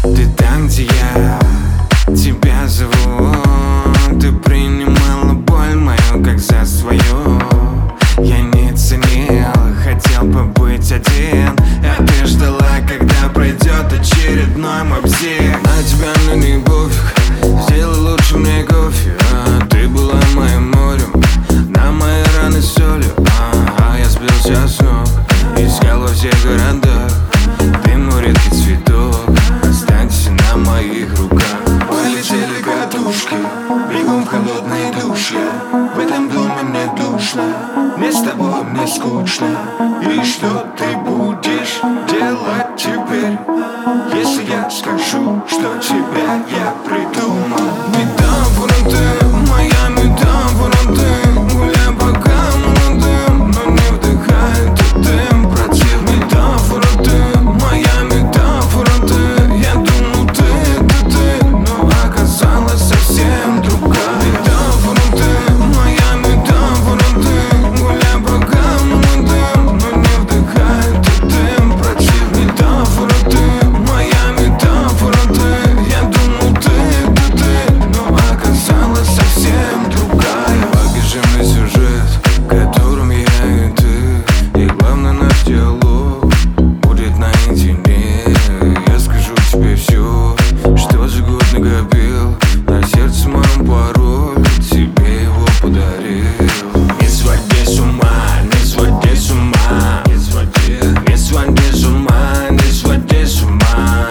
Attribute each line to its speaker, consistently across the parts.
Speaker 1: Ты там, где я тебя зову. Ты принимала боль мою как за свою. Я не ценил, хотел побыть один, а ты ждала, когда пройдет очередной мой псих. На тебя мне не пофиг, сделай лучше мне кофе. Ты была моим морем, на мои раны солью. Я сбился с ног, искал во всех городах. Ты мой редкий цветок, останься на моих руках.
Speaker 2: Полетели катушки, бегом в холодные души. В этом доме мне душно, мне с тобой мне скучно. И что ты будешь делать теперь, если я скажу, что тебя я придумал?
Speaker 1: Метафора ты, моя метафора ты. Гуляй пока молодым, но не вдыхай этот дым. Против метафора ты, моя метафора ты. Я думал ты, это ты, но оказалась совсем другая. Метафора ты, моя метафора ты. Гуляй пока молодым, но не вдыхай этот дым. Против метафора ты, моя метафора ты. Я думал ты, это ты, но оказалась совсем другая. Покажи мне сюжет, в котором я и ты. И главное, наш диалог будет наедине. Я скажу тебе все, что за год накопил. На сердце моем пароль, тебе его подарил. Не своди с ума, не своди с ума. Не своди с ума, не своди с ума.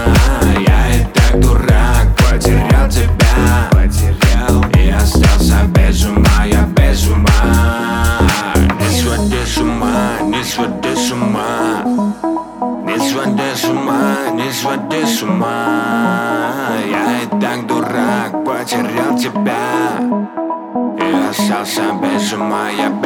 Speaker 1: Я и так дурак, потерял тебя. И остался без ума, я без ума. Не своди с ума, не своди с ума. Не своди с ума, не своди с ума. Я и так дурак, потерял тебя. И остался без ума, я